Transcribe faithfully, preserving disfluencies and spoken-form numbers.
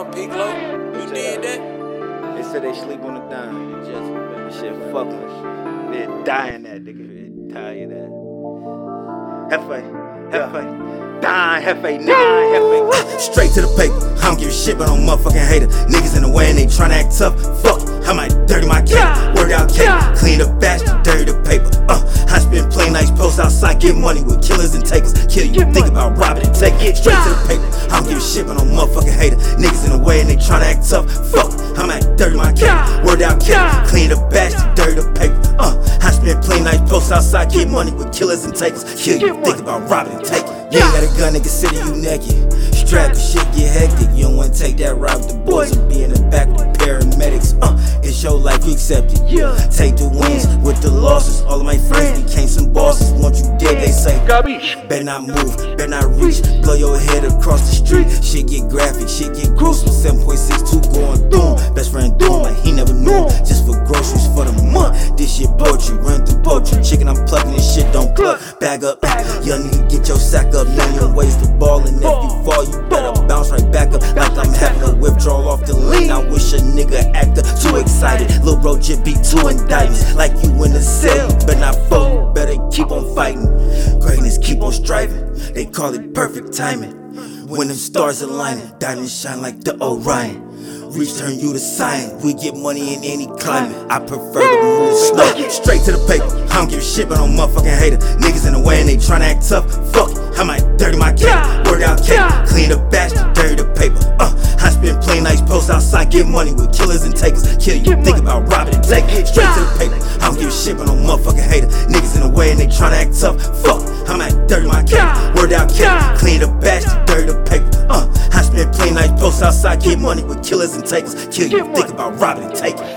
Damn, Piccolo, you did that? They said they sleep on the dime. Just that shit, fuck my shit. They're dying that nigga. They're dying that. Hefe, Hefe, dying Hefe, nine Hefe. Straight to the paper. I don't give a shit, but I'm a motherfucking hater. Niggas in the way and they tryna act tough. Fuck, I might dirty my cake. Word out cake, clean the batch, dirty the paper. Uh, I spend plain nights post outside, get money with killers and takers. Kill you, think about robbing and take it. Straight to the paper. I don't give a shit, but I'm a motherfucking hater. Niggas in the way and they tryna act tough. Fuck, I might dirty my cake. Word out cake, clean the batch, dirty the paper. Uh, I spend plain nights post outside, get money with killers and takers. Kill you, think about robbing and take it. You ain't got a gun, nigga, city, you naked. Strap, shit get hectic. You don't wanna take that ride with the boys and be in the back with the paramedics. Uh, it's your life, you accept it. Take the wins with the losses. All of my friends became some bosses. Once you dead, they say, better not move, better not reach. Blow your head across the street. Shit get graphic, shit get gruesome. seven point six two going through him. Best friend doing like he never knew him. Just for groceries for the month. This shit poetry, run through poetry. Chicken, I'm plucking this shit, don't cluck. Bag up, young nigga, get your sack up. Million ways to ball, and if you fall, you better bounce right back up. Like I'm having a withdrawal off the lean. I wish a nigga actor too excited. Lil' bro just be two indictments. Like you in the cell, you better not fold. Better keep on fighting. Greatness keep on striving. They call it perfect timing. When them stars aligning, diamonds shine like the Orion. Reach turn you to science. We get money in any climate. I prefer to move slow, straight to the paper. I don't give a shit, but I'm a motherfucking hater. Niggas in the way and they tryna act tough. Fuck, I might dirty my cake. Word out cake, clean the batch, dirty the paper. Uh, I spend plain nights post outside, get money with killers and takers. Kill you, think about robbing and take it. Straight to the paper. I don't give a shit, but I'm a motherfucking hater. Niggas in the way and they tryna act tough. Fuck, I might dirty my cake. Word out cake, clean the batch, dirty the paper. Uh, I spend plain nights post outside, get money with killers and takers. Kill you, think about robbing and take it.